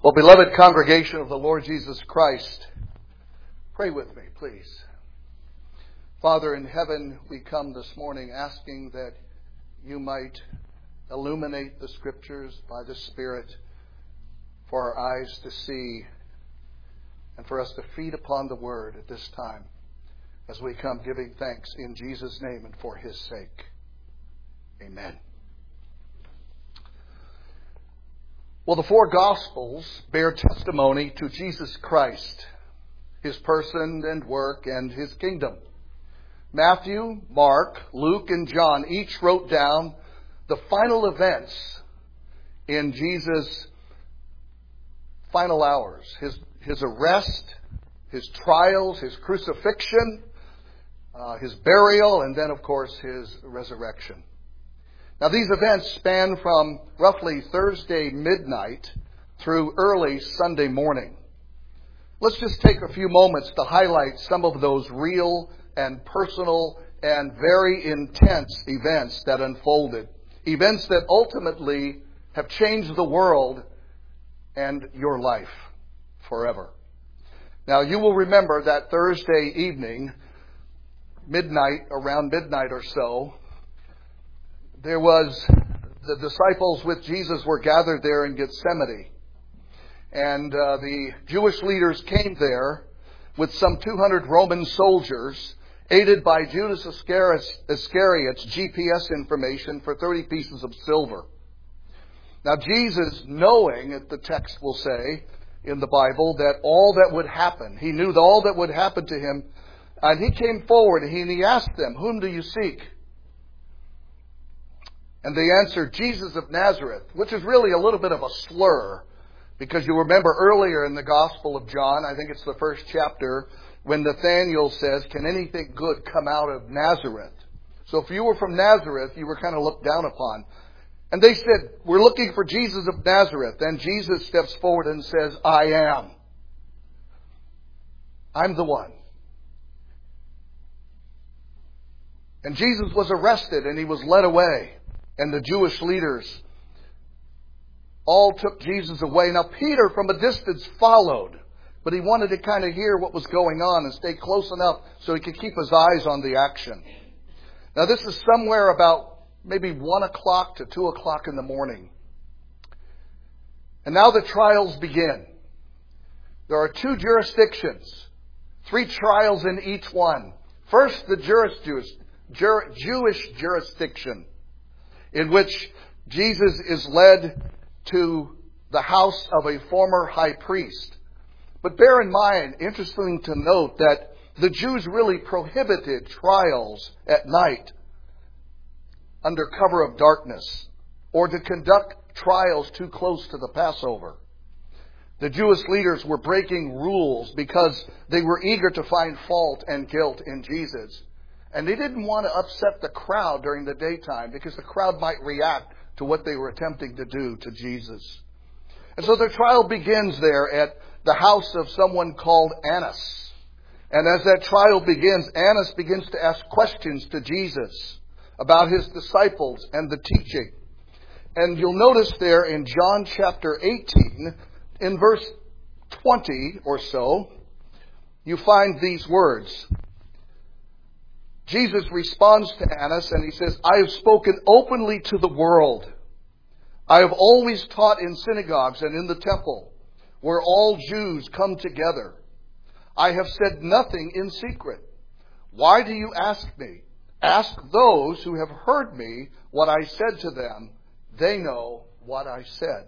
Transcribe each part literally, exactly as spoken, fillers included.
Well, beloved congregation of the Lord Jesus Christ, pray with me, please. Father in heaven, we come this morning asking that you might illuminate the Scriptures by the Spirit for our eyes to see and for us to feed upon the Word at this time as we come giving thanks in Jesus' name and for His sake. Amen. Well, the four Gospels bear testimony to Jesus Christ, His person and work, and His kingdom. Matthew, Mark, Luke, and John each wrote down the final events in Jesus' final hours. His, his arrest, His trials, His crucifixion, uh, His burial, and then, of course, His resurrection. Now, these events span from roughly Thursday midnight through early Sunday morning. Let's just take a few moments to highlight some of those real and personal and very intense events that unfolded. Events that ultimately have changed the world and your life forever. Now, you will remember that Thursday evening, midnight, around midnight or so, there was, the disciples with Jesus were gathered there in Gethsemane. And uh, the Jewish leaders came there with some two hundred Roman soldiers, aided by Judas Iscariot's G P S information for thirty pieces of silver. Now Jesus, knowing, the text will say in the Bible, that all that would happen, he knew all that would happen to him, and he came forward and he asked them, "Whom do you seek?" And they answered, "Jesus of Nazareth," which is really a little bit of a slur, because you remember earlier in the Gospel of John, I think it's the first chapter, when Nathanael says, "Can anything good come out of Nazareth?" So if you were from Nazareth, you were kind of looked down upon. And they said, "We're looking for Jesus of Nazareth." Then Jesus steps forward and says, "I am. I'm the one." And Jesus was arrested and he was led away. And the Jewish leaders all took Jesus away. Now Peter from a distance followed, but he wanted to kind of hear what was going on and stay close enough so he could keep his eyes on the action. Now this is somewhere about maybe one o'clock to two o'clock in the morning. And now the trials begin. There are two jurisdictions, three trials in each one. First, the Jewish, Jewish, Jewish jurisdiction, in which Jesus is led to the house of a former high priest. But bear in mind, interesting to note, that the Jews really prohibited trials at night under cover of darkness, or to conduct trials too close to the Passover. The Jewish leaders were breaking rules because they were eager to find fault and guilt in Jesus. And they didn't want to upset the crowd during the daytime, because the crowd might react to what they were attempting to do to Jesus. And so their trial begins there at the house of someone called Annas. And as that trial begins, Annas begins to ask questions to Jesus about his disciples and the teaching. And you'll notice there in John chapter eighteen, in verse twenty or so, you find these words. Jesus responds to Annas and he says, "I have spoken openly to the world. I have always taught in synagogues and in the temple, where all Jews come together. I have said nothing in secret. Why do you ask me? Ask those who have heard me what I said to them. They know what I said."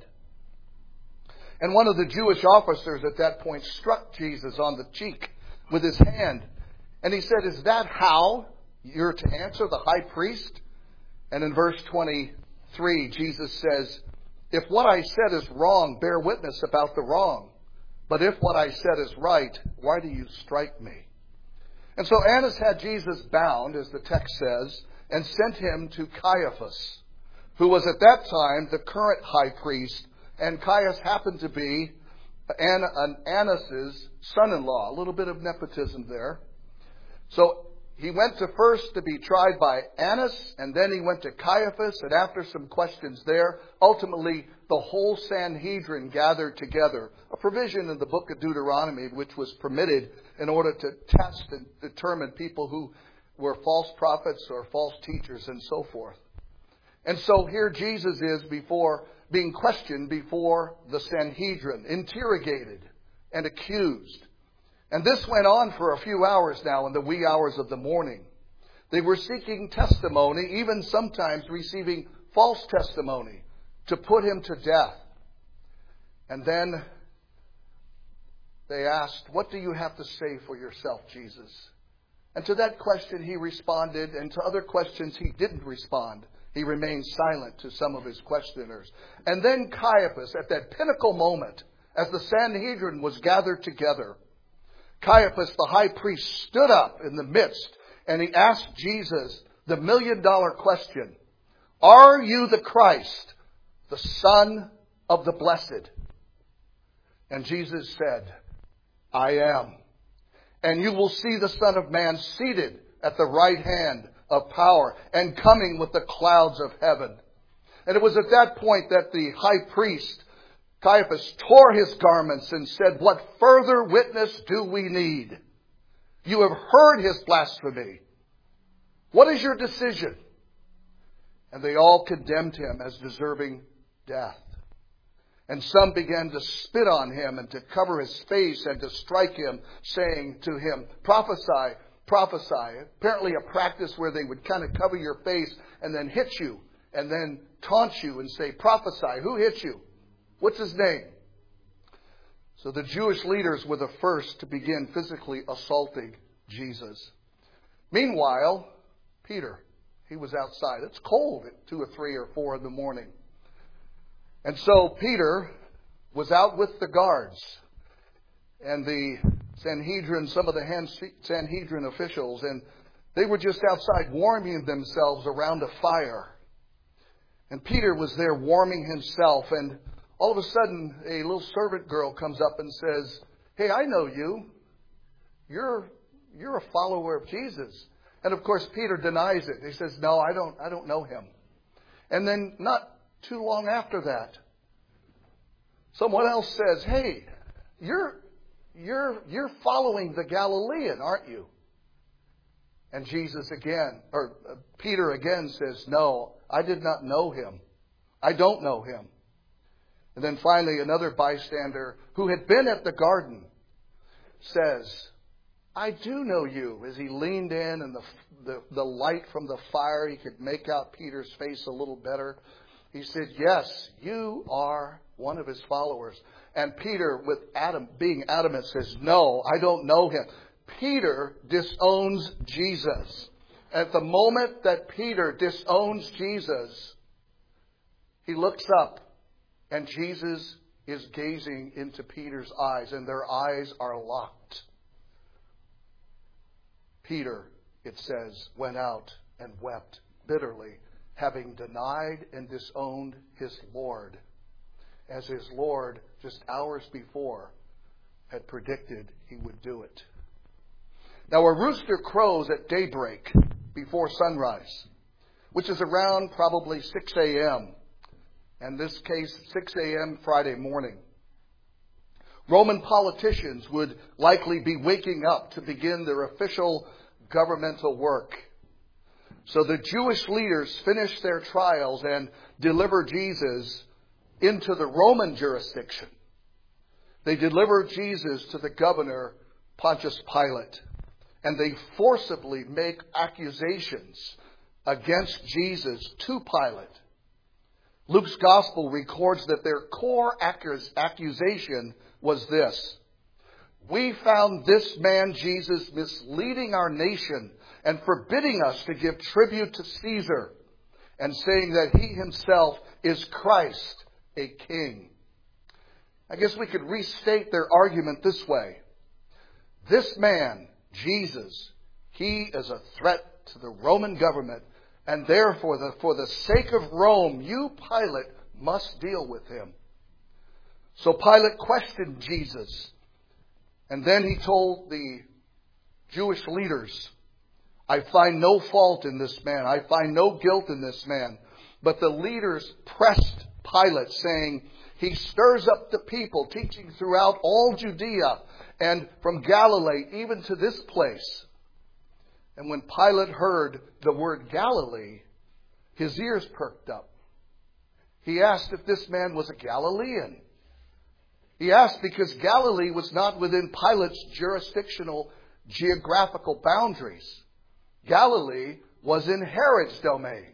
And one of the Jewish officers at that point struck Jesus on the cheek with his hand. And he said, "Is that how you're to answer the high priest?" And in verse twenty-three, Jesus says, "If what I said is wrong, bear witness about the wrong. But if what I said is right, why do you strike me?" And so Annas had Jesus bound, as the text says, and sent him to Caiaphas, who was at that time the current high priest. And Caiaphas happened to be Annas' son-in-law. A little bit of nepotism there. So he went to first to be tried by Annas, and then he went to Caiaphas, and after some questions there, ultimately the whole Sanhedrin gathered together. A provision in the book of Deuteronomy which was permitted in order to test and determine people who were false prophets or false teachers and so forth. And so here Jesus is before being questioned before the Sanhedrin, interrogated and accused. And this went on for a few hours now in the wee hours of the morning. They were seeking testimony, even sometimes receiving false testimony to put him to death. And then they asked, "What do you have to say for yourself, Jesus?" And to that question he responded, and to other questions he didn't respond. He remained silent to some of his questioners. And then Caiaphas, at that pinnacle moment, as the Sanhedrin was gathered together, Caiaphas, the high priest, stood up in the midst and he asked Jesus the million dollar question, "Are you the Christ, the Son of the Blessed?" And Jesus said, "I am. And you will see the Son of Man seated at the right hand of power and coming with the clouds of heaven." And it was at that point that the high priest, Caiaphas, tore his garments and said, "What further witness do we need? You have heard his blasphemy. What is your decision?" And they all condemned him as deserving death. And some began to spit on him and to cover his face and to strike him, saying to him, "Prophesy, prophesy." Apparently a practice where they would kind of cover your face and then hit you and then taunt you and say, "Prophesy, who hit you? What's his name?" So the Jewish leaders were the first to begin physically assaulting Jesus. Meanwhile, Peter, he was outside. It's cold at two or three or four in the morning. And so Peter was out with the guards and the Sanhedrin, some of the Sanhedrin officials, and they were just outside warming themselves around a fire. And Peter was there warming himself, and all of a sudden a little servant girl comes up and says, "Hey, I know you. You're you're a follower of Jesus." And of course Peter denies it. He says, "No, I don't I don't know him." And then not too long after that, someone else says, "Hey, you're You're, you're following the Galilean, aren't you?" And Jesus again, or uh, Peter again says, "No, I did not know him. I don't know him." And then finally another bystander who had been at the garden says, "I do know you." As he leaned in and the, the, the light from the fire, he could make out Peter's face a little better. He said, "Yes, you are one of his followers." And Peter, with Adam being adamant, says, "No, I don't know him." Peter disowns Jesus. At the moment that Peter disowns Jesus, he looks up and Jesus is gazing into Peter's eyes, and their eyes are locked. Peter, it says, went out and wept bitterly, having denied and disowned his Lord, as his Lord, just hours before, had predicted he would do it. Now a rooster crows at daybreak before sunrise, which is around probably six a.m. In this case, six a.m. Friday morning. Roman politicians would likely be waking up to begin their official governmental work. So the Jewish leaders finish their trials and deliver Jesus into the Roman jurisdiction. They deliver Jesus to the governor, Pontius Pilate, and they forcibly make accusations against Jesus to Pilate. Luke's gospel records that their core accusation was this: "We found this man Jesus misleading our nation and forbidding us to give tribute to Caesar, and saying that he himself is Christ, a king." I guess we could restate their argument this way: this man, Jesus, he is a threat to the Roman government, and therefore, the, for the sake of Rome, you, Pilate, must deal with him. So Pilate questioned Jesus, and then he told the Jewish leaders, I find no fault in this man. I find no guilt in this man. But the leaders pressed Pilate, saying, he stirs up the people, teaching throughout all Judea and from Galilee, even to this place. And when Pilate heard the word Galilee, his ears perked up. He asked if this man was a Galilean. He asked because Galilee was not within Pilate's jurisdictional geographical boundaries. Galilee was in Herod's domain.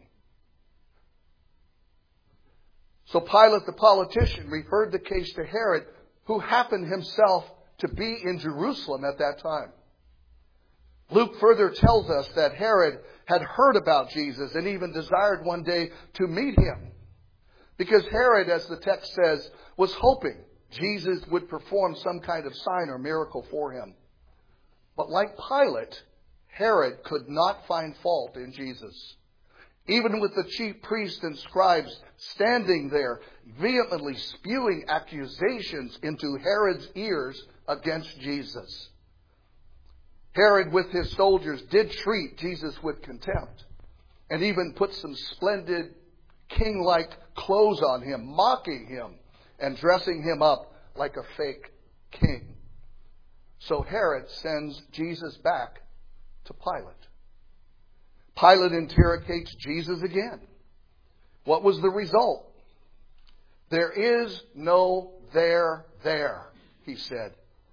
So Pilate the politician referred the case to Herod, who happened himself to be in Jerusalem at that time. Luke further tells us that Herod had heard about Jesus and even desired one day to meet him. Because Herod, as the text says, was hoping Jesus would perform some kind of sign or miracle for him. But like Pilate, Herod could not find fault in Jesus. Even with the chief priests and scribes standing there, vehemently spewing accusations into Herod's ears against Jesus. Herod, with his soldiers, did treat Jesus with contempt and even put some splendid king-like clothes on him, mocking him and dressing him up like a fake king. So Herod sends Jesus back to Pilate. Pilate interrogates Jesus again. What was the result? There is no there there, he said.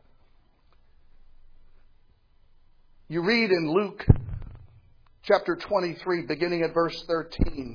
You read in Luke chapter twenty-three, beginning at verse thirteen.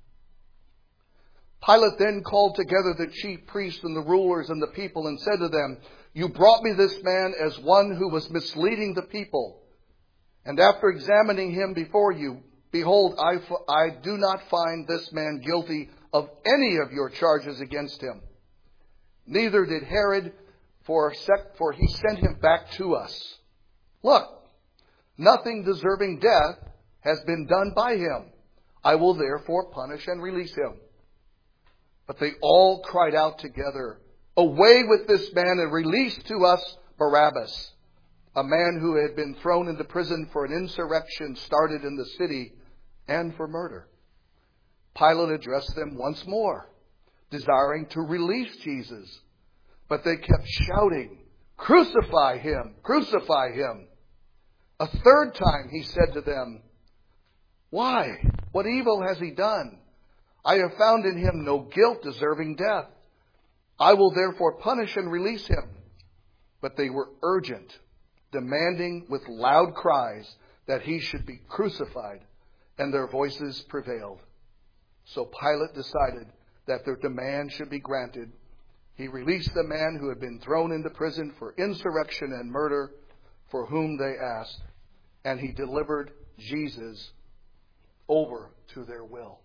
Pilate then called together the chief priests and the rulers and the people and said to them, you brought me this man as one who was misleading the people. And after examining him before you, behold, I, I do not find this man guilty of any of your charges against him. Neither did Herod, for, sec, for he sent him back to us. Look, nothing deserving death has been done by him. I will therefore punish and release him. But they all cried out together, away with this man and release to us Barabbas, a man who had been thrown into prison for an insurrection started in the city and for murder. Pilate addressed them once more, desiring to release Jesus. But they kept shouting, crucify him, crucify him. A third time he said to them, why? What evil has he done? I have found in him no guilt deserving death. I will therefore punish and release him. But they were urgent, demanding with loud cries that he should be crucified, and their voices prevailed. So Pilate decided that their demand should be granted. He released the man who had been thrown into prison for insurrection and murder, for whom they asked, and he delivered Jesus over to their will.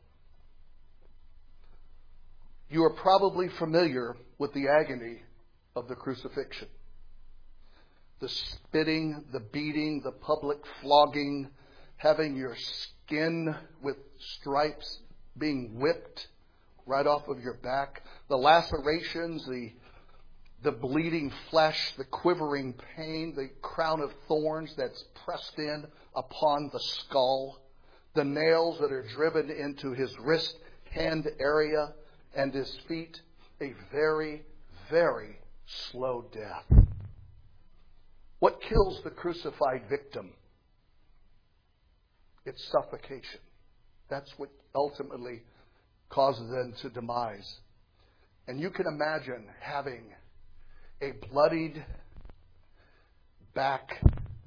You are probably familiar with the agony of the crucifixion. The spitting, the beating, the public flogging, having your skin with stripes being whipped right off of your back, the lacerations, the, the bleeding flesh, the quivering pain, the crown of thorns that's pressed in upon the skull, the nails that are driven into his wrist, hand area, and his feet, a very, very slow death. What kills the crucified victim? It's suffocation. That's what ultimately causes them to demise. And you can imagine having a bloodied back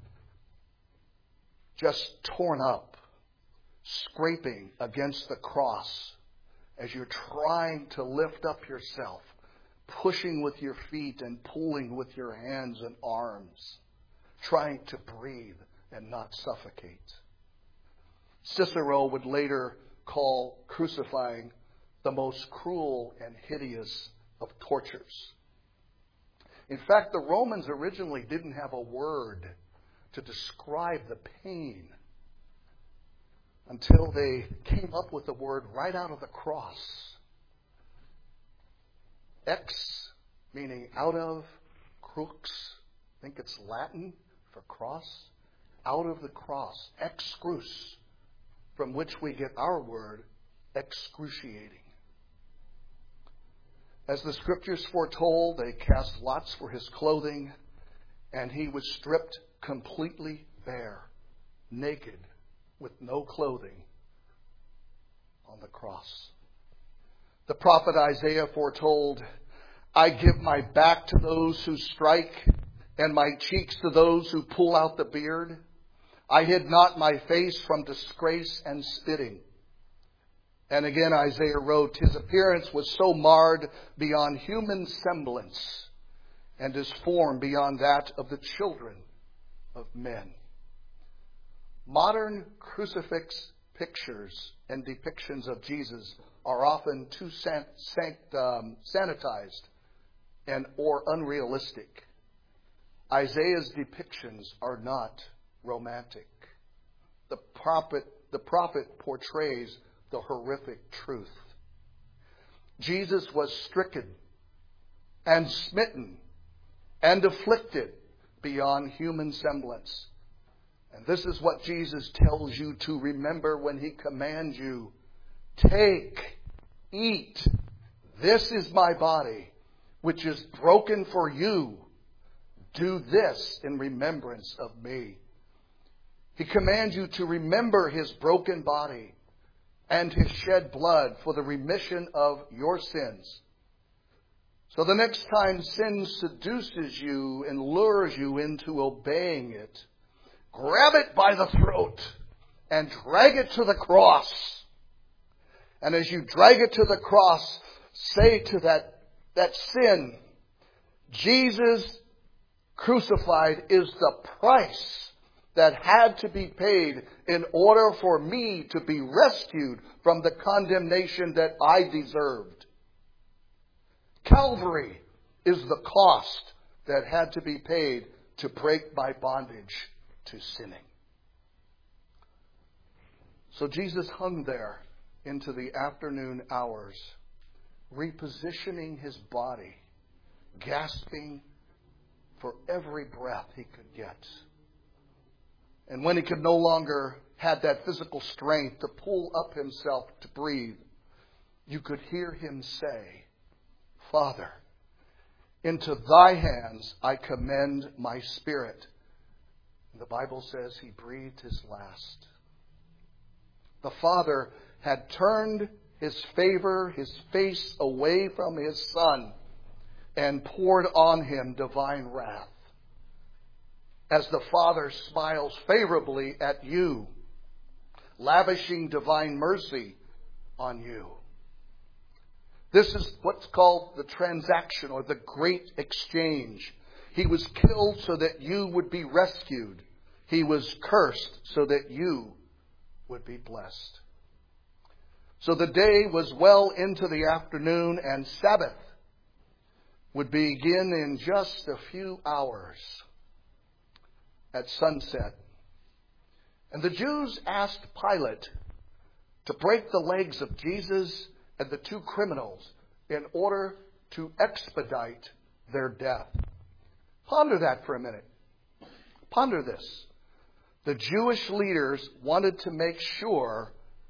just torn up, scraping against the cross as you're trying to lift up yourself, pushing with your feet and pulling with your hands and arms, trying to breathe and not suffocate. Cicero would later call crucifying the most cruel and hideous of tortures. In fact, the Romans originally didn't have a word to describe the pain until they came up with the word right out of the cross. Ex, meaning out of, crux, I think it's Latin for cross. out of the cross, excruce, from which we get our word excruciating. As the scriptures foretold, they cast lots for his clothing, and he was stripped completely bare, naked, with no clothing, on the cross. The prophet Isaiah foretold, I give my back to those who strike, and my cheeks to those who pull out the beard. I hid not my face from disgrace and spitting. And again Isaiah wrote, his appearance was so marred beyond human semblance, and his form beyond that of the children of men. Modern crucifix pictures and depictions of Jesus are often too san- san- um, sanitized and or unrealistic. Isaiah's depictions are not romantic. The prophet, the prophet portrays the horrific truth. Jesus was stricken and smitten and afflicted beyond human semblance. And this is what Jesus tells you to remember when he commands you, take, eat. This is my body, which is broken for you. Do this in remembrance of me. He commands you to remember his broken body and his shed blood for the remission of your sins. So the next time sin seduces you and lures you into obeying it, grab it by the throat and drag it to the cross. And as you drag it to the cross, say to that, that sin, Jesus crucified is the price that had to be paid in order for me to be rescued from the condemnation that I deserved. Calvary is the cost that had to be paid to break my bondage to sinning. So Jesus hung there into the afternoon hours, repositioning his body, gasping for every breath he could get. And when he could no longer have that physical strength to pull up himself to breathe, you could hear him say, Father, into thy hands I commend my spirit. And the Bible says he breathed his last. The Father had turned his favor, his face away from his Son, and poured on him divine wrath. As the Father smiles favorably at you, lavishing divine mercy on you. This is what's called the transaction or the great exchange. He was killed so that you would be rescued. He was cursed so that you would be blessed. So the day was well into the afternoon, and Sabbath would begin in just a few hours at sunset. And the Jews asked Pilate to break the legs of Jesus and the two criminals in order to expedite their death. Ponder that for a minute. Ponder this. The Jewish leaders wanted to make sure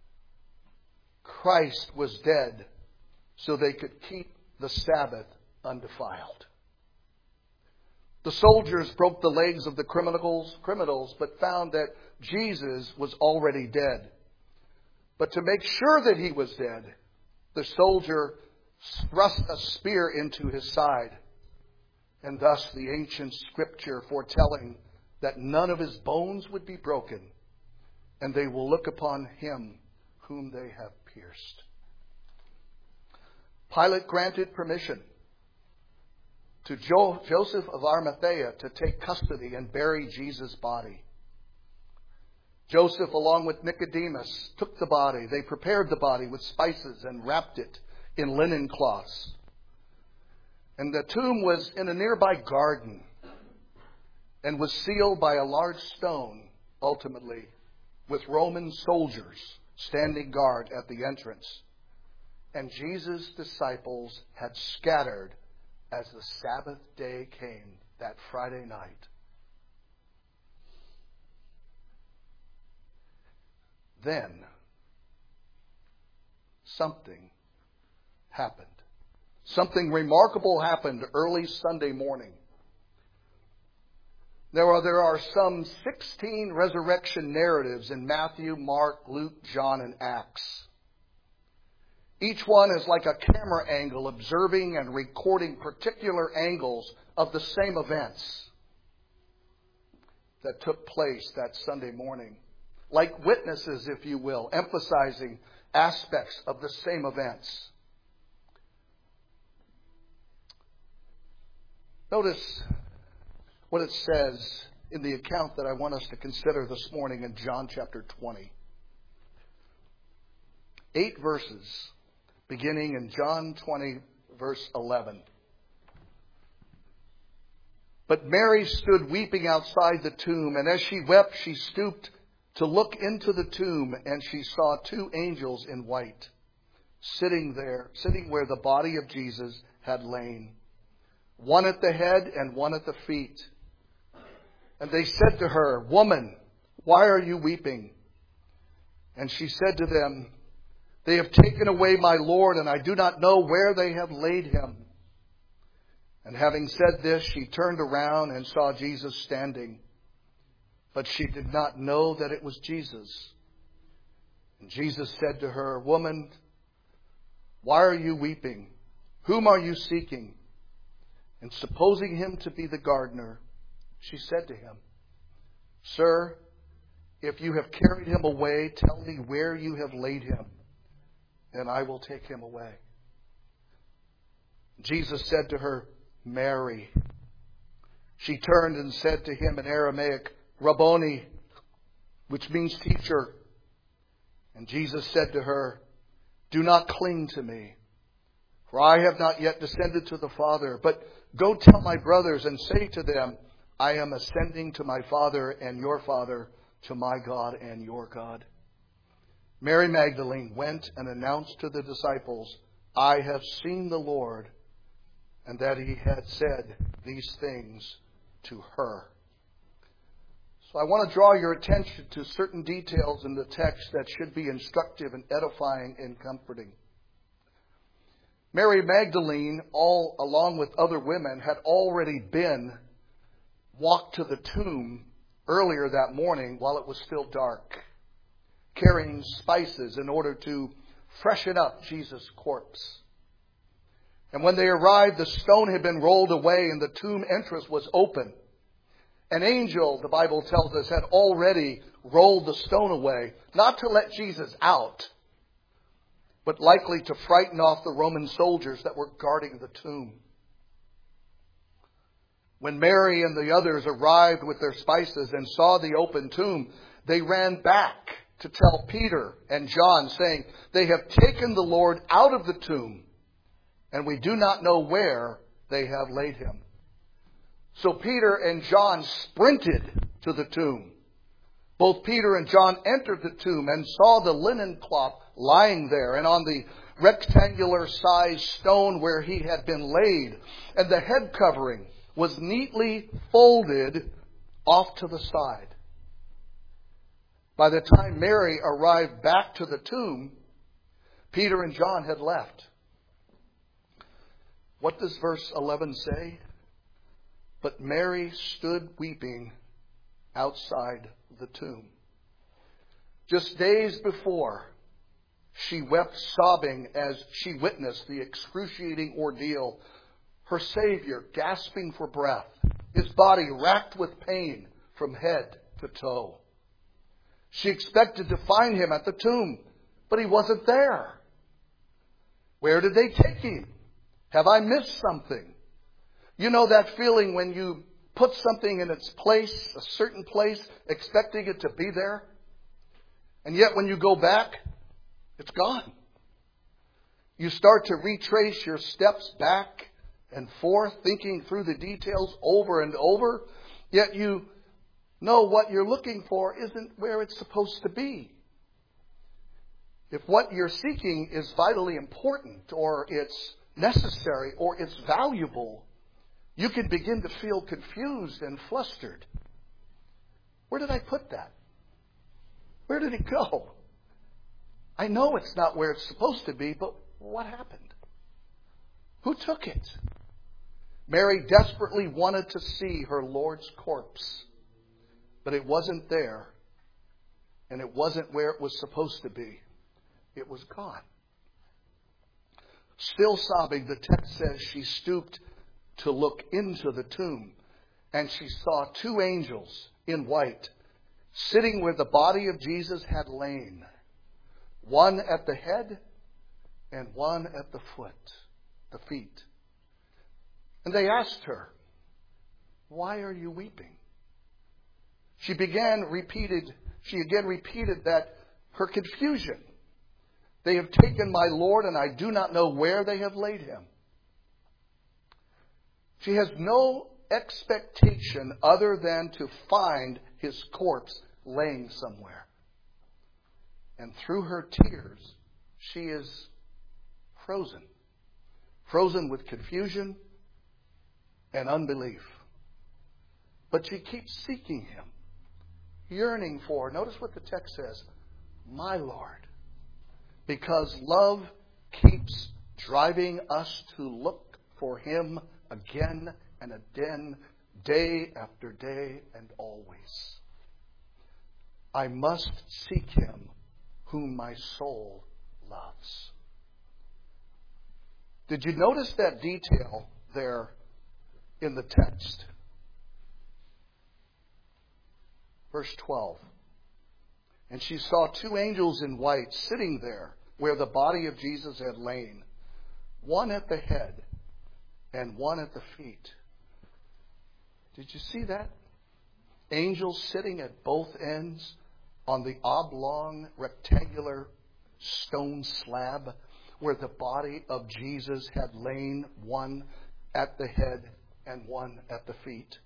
Christ was dead so they could keep the Sabbath undefiled. The soldiers broke the legs of the criminals, criminals, but found that Jesus was already dead. But to make sure that he was dead, the soldier thrust a spear into his side. And thus the ancient scripture foretelling that none of his bones would be broken, and they will look upon him whom they have pierced. Pilate granted permission to jo- Joseph of Arimathea to take custody and bury Jesus' body. Joseph, along with Nicodemus, took the body. They prepared the body with spices and wrapped it in linen cloths. And the tomb was in a nearby garden and was sealed by a large stone, ultimately, with Roman soldiers standing guard at the entrance. And Jesus' disciples had scattered as the Sabbath day came that Friday night. then something happened. Something remarkable happened early Sunday morning. There are, there are some sixteen resurrection narratives in Matthew, Mark, Luke, John, and Acts. Each one is like a camera angle observing and recording particular angles of the same events that took place that Sunday morning. Like witnesses, if you will, emphasizing aspects of the same events. Notice what it says in the account that I want us to consider this morning in John chapter twenty. Eight verses, beginning in John twenty, verse eleven. But Mary stood weeping outside the tomb, and as she wept, she stooped to look into the tomb, and she saw two angels in white, sitting there, sitting where the body of Jesus had lain, one at the head and one at the feet. And they said to her, "Woman, why are you weeping?" And she said to them, "They have taken away my Lord, and I do not know where they have laid him." And having said this, she turned around and saw Jesus standing. But she did not know that it was Jesus. And Jesus said to her, "Woman, why are you weeping? Whom are you seeking?" And supposing him to be the gardener, she said to him, "Sir, if you have carried him away, tell me where you have laid him, and I will take him away." Jesus said to her, "Mary." She turned and said to him in Aramaic, "Rabboni," which means teacher. And Jesus said to her, "Do not cling to me, for I have not yet descended to the Father, but go tell my brothers and say to them, I am ascending to my Father and your Father, to my God and your God." Mary Magdalene went and announced to the disciples, "I have seen the Lord," and that he had said these things to her. So I want to draw your attention to certain details in the text that should be instructive and edifying and comforting. Mary Magdalene, all along with other women, had already been walked to the tomb earlier that morning while it was still dark, carrying spices in order to freshen up Jesus' corpse. And when they arrived, the stone had been rolled away and the tomb entrance was open. An angel, the Bible tells us, had already rolled the stone away, not to let Jesus out, but likely to frighten off the Roman soldiers that were guarding the tomb. When Mary and the others arrived with their spices and saw the open tomb, they ran back to tell Peter and John, saying, "They have taken the Lord out of the tomb, and we do not know where they have laid him." So Peter and John sprinted to the tomb. Both Peter and John entered the tomb and saw the linen cloth lying there, and on the rectangular sized stone where he had been laid, and the head covering was neatly folded off to the side. By the time Mary arrived back to the tomb, Peter and John had left. What does verse eleven say? But Mary stood weeping outside the tomb. Just days before, she wept sobbing as she witnessed the excruciating ordeal. Her Savior gasping for breath, his body racked with pain from head to toe. She expected to find him at the tomb, but he wasn't there. Where did they take him? Have I missed something? You know that feeling when you put something in its place, a certain place, expecting it to be there, and yet when you go back, it's gone. You start to retrace your steps back and forth, thinking through the details over and over, yet you know what you're looking for isn't where it's supposed to be. If what you're seeking is vitally important, or it's necessary, or it's valuable, you can begin to feel confused and flustered. Where did I put that? Where did it go? I know it's not where it's supposed to be, but what happened? Who took it? Mary desperately wanted to see her Lord's corpse, but it wasn't there, and it wasn't where it was supposed to be. It was gone. Still sobbing, the text says she stooped to look into the tomb, and she saw two angels in white sitting where the body of Jesus had lain, one at the head and one at the foot, the feet. And they asked her, "Why are you weeping?" She began repeated, she again repeated that her confusion. "They have taken my Lord, and I do not know where they have laid him." She has no expectation other than to find his corpse laying somewhere. And through her tears, she is frozen. Frozen with confusion and unbelief. But she keeps seeking him, yearning for, notice what the text says, my Lord. Because love keeps driving us to look for him again and again, day after day and always. I must seek him whom my soul loves. Did you notice that detail there in the text? Verse twelve. And she saw two angels in white sitting there where the body of Jesus had lain, one at the head and one at the feet. Did you see that? Angels sitting at both ends on the oblong, rectangular stone slab where the body of Jesus had lain, one at the head and one at the feet.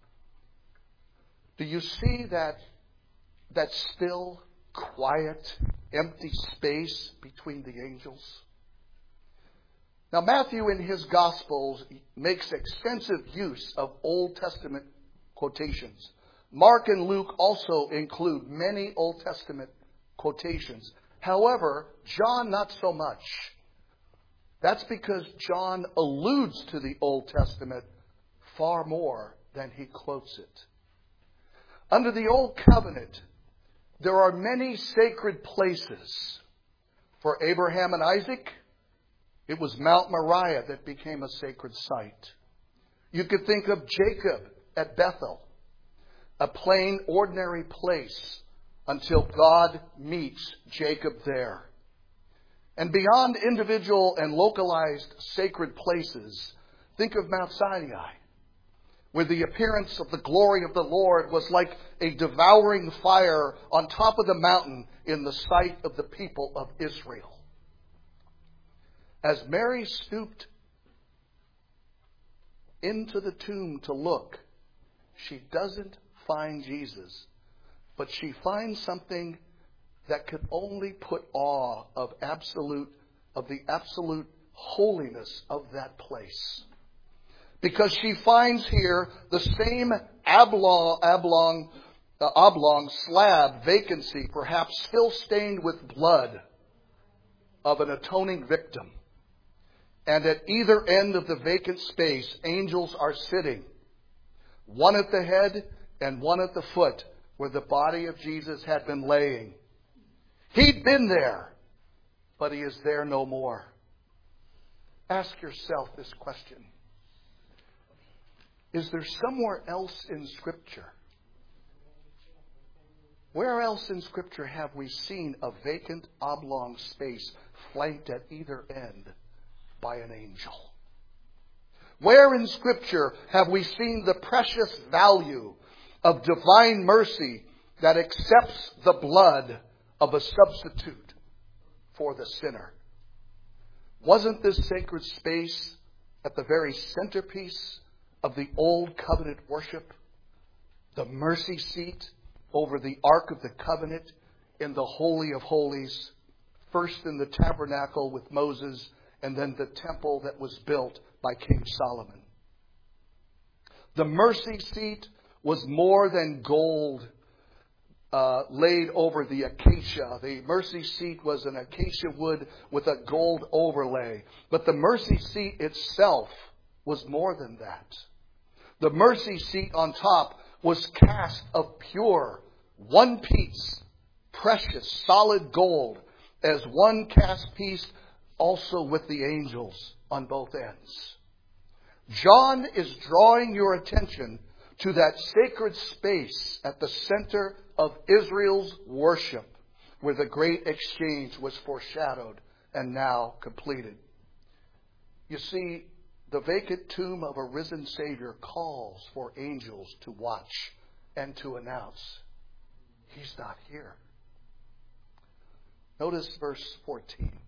Do you see that, that still, quiet, empty space between the angels? Now, Matthew in his Gospels makes extensive use of Old Testament quotations. Mark and Luke also include many Old Testament quotations. However, John not so much. That's because John alludes to the Old Testament far more than he quotes it. Under the Old Covenant, there are many sacred places. For Abraham and Isaac, it was Mount Moriah that became a sacred site. You could think of Jacob at Bethel, a plain, ordinary place until God meets Jacob there. And beyond individual and localized sacred places, think of Mount Sinai, where the appearance of the glory of the Lord was like a devouring fire on top of the mountain in the sight of the people of Israel. As Mary stooped into the tomb to look, she doesn't find Jesus, but she finds something that could only put awe of absolute, of the absolute holiness of that place. Because she finds here the same oblong, oblong, uh, oblong slab vacancy, perhaps still stained with blood, of an atoning victim. And at either end of the vacant space, angels are sitting, one at the head and one at the foot, where the body of Jesus had been laying. He'd been there, but he is there no more. Ask yourself this question. Is there somewhere else in Scripture? Where else in Scripture have we seen a vacant oblong space flanked at either end by an angel? Where in Scripture have we seen the precious value of divine mercy that accepts the blood of a substitute for the sinner? Wasn't this sacred space at the very centerpiece of the Old Covenant worship? The mercy seat over the Ark of the Covenant in the Holy of Holies, first in the tabernacle with Moses, and then the temple that was built by King Solomon. The mercy seat was more than gold. uh, laid over the acacia. The mercy seat was an acacia wood with a gold overlay. But the mercy seat itself was more than that. The mercy seat on top was cast of pure, one piece, precious, solid gold, as one cast piece also with the angels on both ends. John is drawing your attention to that sacred space at the center of Israel's worship, where the great exchange was foreshadowed and now completed. You see, the vacant tomb of a risen Savior calls for angels to watch and to announce, He's not here. Notice verse fourteen.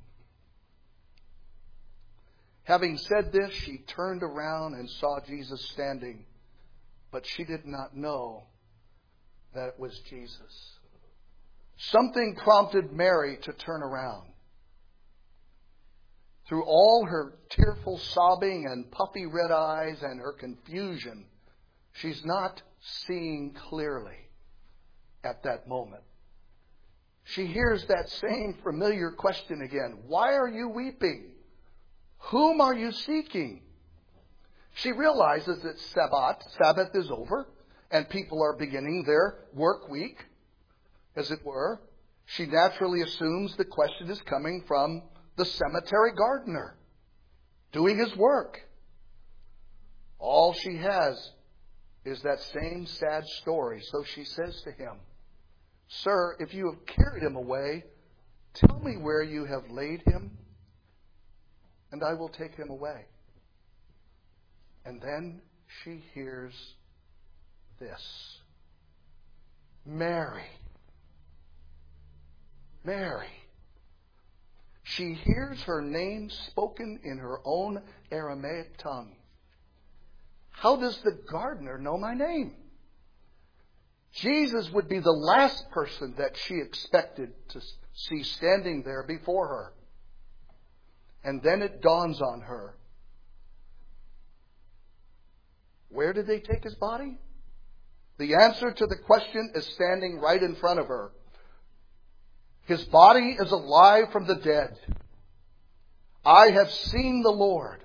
Having said this, she turned around and saw Jesus standing, but she did not know that it was Jesus. Something prompted Mary to turn around. Through all her tearful sobbing and puffy red eyes and her confusion, she's not seeing clearly at that moment. She hears that same familiar question again. Why are you weeping? Whom are you seeking? She realizes that Sabbath, Sabbath is over and people are beginning their work week, as it were. She naturally assumes the question is coming from the cemetery gardener doing his work. All she has is that same sad story. So she says to him, Sir, if you have carried him away, tell me where you have laid him, and I will take him away. And then she hears this. Mary. Mary. She hears her name spoken in her own Aramaic tongue. How does the gardener know my name? Jesus would be the last person that she expected to see standing there before her. And then it dawns on her. Where did they take his body? The answer to the question is standing right in front of her. His body is alive from the dead. I have seen the Lord.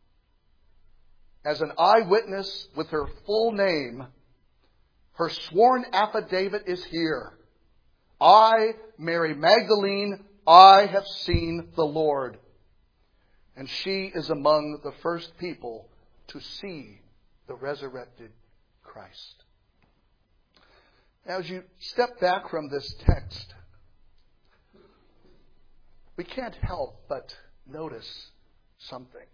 As an eyewitness with her full name, her sworn affidavit is here. I, Mary Magdalene, I have seen the Lord. And she is among the first people to see the resurrected Christ. Now, as you step back from this text, we can't help but notice something.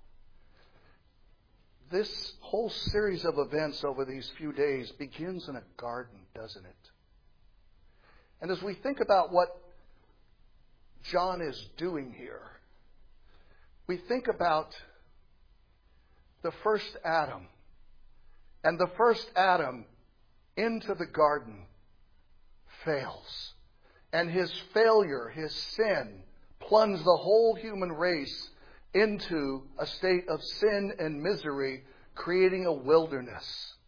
This whole series of events over these few days begins in a garden, doesn't it? And as we think about what John is doing here, we think about the first Adam. And the first Adam into the garden fails. And his failure, his sin, plunged the whole human race into a state of sin and misery, creating a wilderness.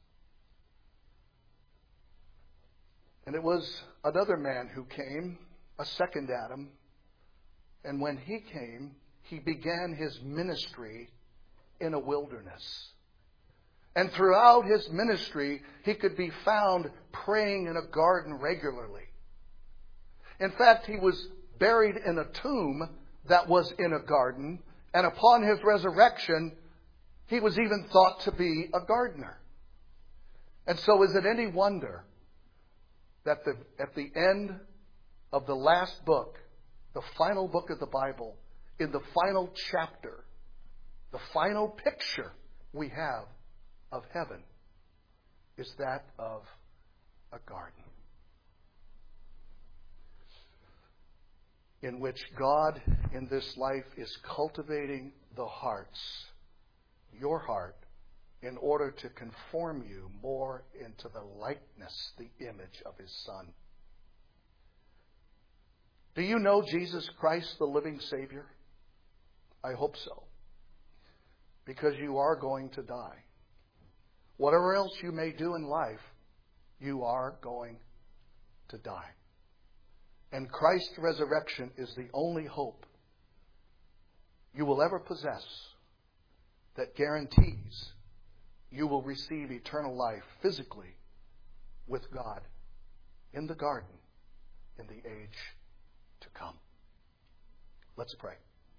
And it was another man who came, a second Adam. And when he came, he began his ministry in a wilderness. And throughout his ministry, he could be found praying in a garden regularly. In fact, he was buried in a tomb that was in a garden. And upon his resurrection, he was even thought to be a gardener. And so is it any wonder that the, at the end of the last book, the final book of the Bible, in the final chapter, the final picture we have of heaven is that of a garden in which God in this life is cultivating the hearts, your heart, in order to conform you more into the likeness, the image of His Son. Do you know Jesus Christ, the living Savior? I hope so. Because you are going to die. Whatever else you may do in life, you are going to die. And Christ's resurrection is the only hope you will ever possess that guarantees you will receive eternal life physically with God in the garden in the age to come. Let's pray.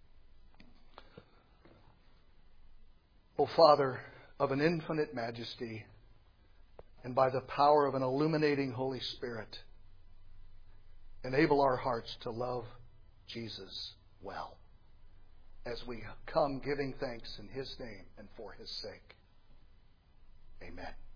O Father of an infinite majesty, and by the power of an illuminating Holy Spirit, enable our hearts to love Jesus well as we come giving thanks in His name and for His sake. Amen.